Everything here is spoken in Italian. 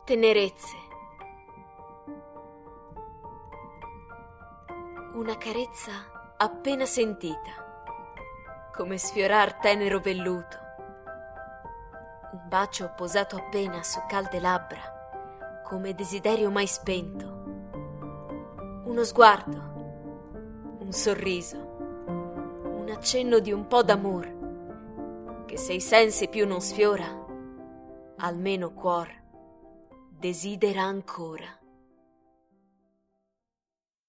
Tenerezze. Una carezza appena sentita, come sfiorar tenero velluto. Un bacio posato appena su calde labbra, come desiderio mai spento. Uno sguardo, un sorriso, un accenno di un po' d'amor, che se i sensi più non sfiora, almeno cuor desidera ancora.